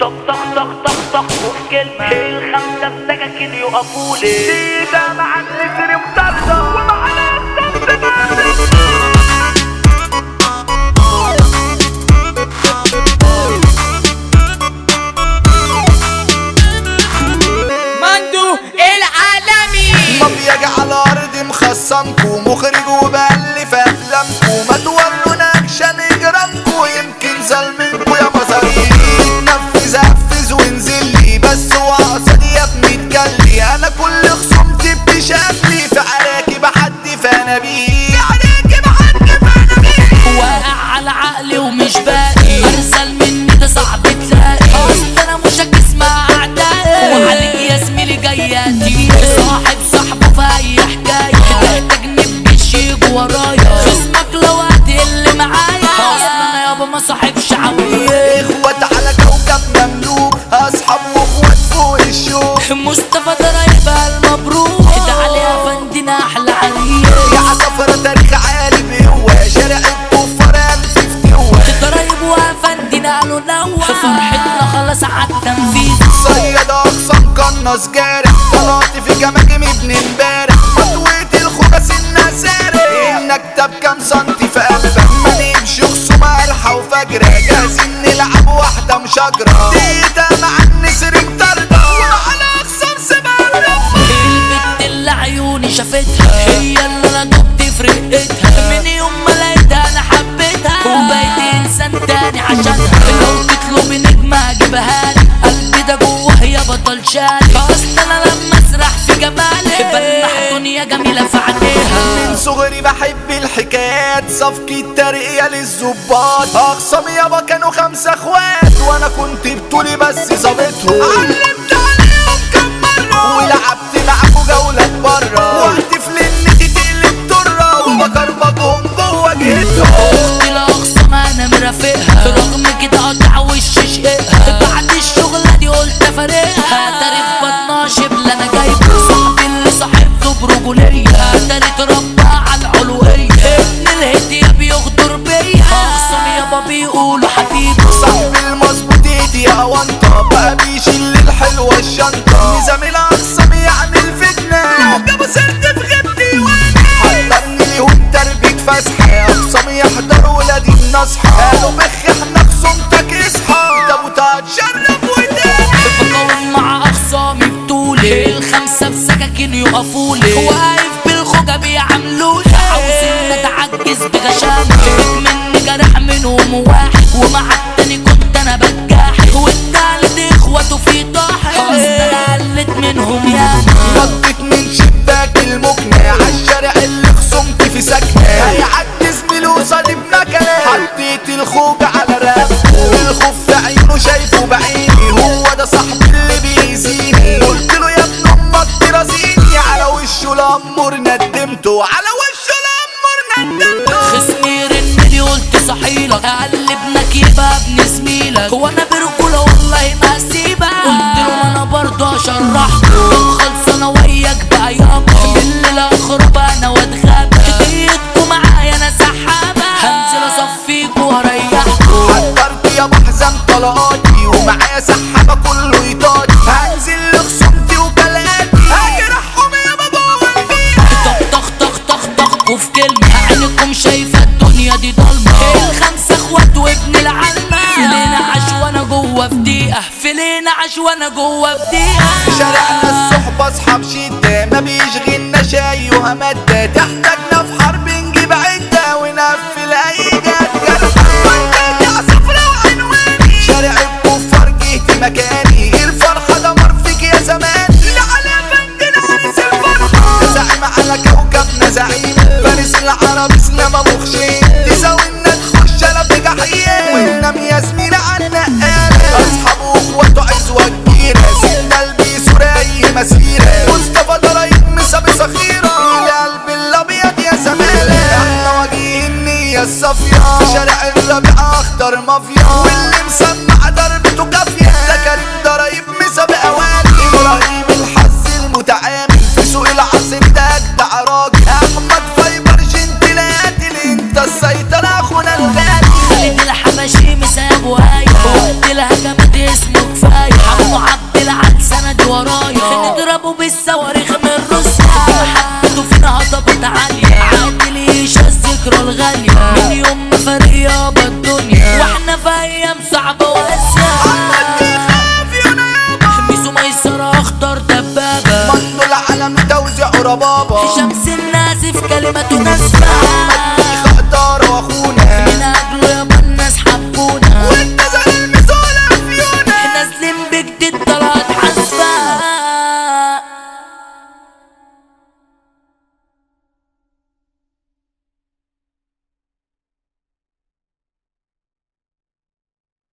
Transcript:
طق طق طق طق طق وفي كلمة الخمسة بسكاكين يقفولي ده مع النسر مطردة ومعنا الصمت مندو العالمي مافيا على ارض مخصمكو مخرج وبألف افلامكو ما توروا اكشن اجرامكو يمكن ظلمنكو يا مصاريف نفذ وانزل لي بس وقصدي يا ابني اتكلي انا كل خصومتي بتشافلي في عراكي بحدي فنابيل واقع على عقلي ومش باقي ارسل مني ده صعب تلاقي اصل انا مش هتسمع اعدائي وعليك يا زميلي جاياتي صاحب صاحبه في اي حكايه تحتاجني بجيش يجوا ورايا خصمك لو هتقل معايا اصل انا يابا ما صاحبش عويه اخوات على كوكب مملوك اصحاب واخوات فوق الشوك مصطفى ضرايبها المبروك ده عليها فندنا احلى عريس يا عصفرة تاريخ عالي بقوة شارع الكفار ألف فتوة ضرايب وفندنا قالوا نوى فرحتنا خلاص عالتنفيذ صياد أقسام قناص جارح طلعت في جماجم ابن امبارح مطويت الخبز النسارح النكتة بكام سنتي في قلبك ما نمشي خصومة قرحة وفجرة جاهزين نلعب واحدة مشاجرة ديتا مع النسر مطاردة وعلى أقسام سبارة البت اللي عيوني شافتها هي اللي انا دبت في رقتها من يوم ما لقيتها انا حبيتها وبقيت انسان تاني عشانها لو تطلبي نجمة هجيبها لي قلبي ده جوه هي بطل شالي اصل انا لما اسرح في جمالي بلمح دنيا جميلة في عينيها من صغري بحب الحكايات صفقة ترقية للظباط أقسام يابا كانوا 5 اخوات وأنا كنت بطولي بس ظابطهم علمت عليهم كم مرة ولعبت معاكوا جولات برا وقت فلنتي تقلب طرة وبكربجهم جوا جهتهم اختي الاقسام انا مرافقها رغم كده قطع وش شقها بعد الشغلة دي قلت افارقها تاريخ بطنها شبل انا جايبه صاحبي اللي صاحبته برجولية تاريخ اتربى على العلوية ابن الهدية بيغدر بيا اقسام يابا بيقولوا حبيبي صاحب المظبوط ايدي يا وانطة بقى بيشيل الحلوة الشنطة نظام الأقسام يعمل فتنة لو جابوا سيرتي في غيبتي وانا حضرني ليهم تربية فسحة أقسام يحضروا ولادي النصحى قالوا بخ احنا خصومتك اصحى ده بوتات شرب وداني بقوم مع اخصامي بطولي الخمسة بسكاكين يقفولي واقف بالخوجة بيعملولي عاوزين نتعجز بغشامة مني جرح منهم واحد ومع التاني كنت انا بجاح والتالت اخواته في طاحن اصل انا قلت منهم يا نطت من شباك المقنع عالشارع اللي خصومتي في سكنة هيعدي زميلي وصلي بمكنة حطيت الخوجة على رقبته الخوف في عينه شايفه بعيني هو ده صاحبي اللي بيأذيني قلت له يا ابن امك ترازيني على وشه الامور ندمته على وشه الامور ندمته خصمي رنلي قلت صحيلك اقل ابنك يبقى ابن زميلك وانا برجولة والله ما هسيبك قلت له انا برضه اشرحكوا طب خلص انا وياك بقى يابا الليل اخرب انا واتغابى ايدكوا معايا انا سحابة هنزل اصفيكوا واريحكوا حضرت يا محزن طلقاتي ومعايا سحابة كله يطاطي هنزل لخصومتي وكلاتي هجرحهم يابا جوه البيت طخ طخ طخ طخ وفي كلمة عينكم شايفة الدنيا دي ضلمة الخمسة اخوات وابن العلمة فيلينا عاش وانا جوه في دقيقة فيلينا عاش وانا جوه في دقيقة شارعنا الصحبة اصحاب شدة ما بيشغلنا شاي وهمدة تحتاجنا في حرب نجيب عدة ونقفل اي جد صفرا وعنواني شارع الكفار جهتي مكاني الفرحة دمر فيك يا زمان لا على بندنا عرس الفرحة زعيم على كوكبنا زعيم فارس العرب اسلام مخشين تساوينا تخش انا في جحيم وننام يا زميلة على النقالة اصحابه واخواته عزوة كبيرة سيدنا البيس وراي مسيرة مصطفى ضرايب مسابي صخيرة القلب الابيض يا زمالة احنا وجيه النية الصافية في شارع الربيع اخطر مافيا واللي مسمع ضربته كافية ده كريم ضرايب مسابي اوالي ابراهيم الحظ المتعامل في سوق العصر ده اجدع راجل احمد فايبر جنتلاتي انت السيطرة اخونا الغالي خالد الحبشي مساب وهاي وقت الهجمات اسمه عبد العال سند ورايا نضربه بالصواريخ من روسيا حبته فينا هضبت عالية عادل يشا الذكرى الغالية من يوم ما فارق يابا الدنيا واحنا في ايام صعبة وقاسية ميسو ميسرة اخطر دبابة مندو العالم توزيع ربابة شمس النازف كلمته ناسفة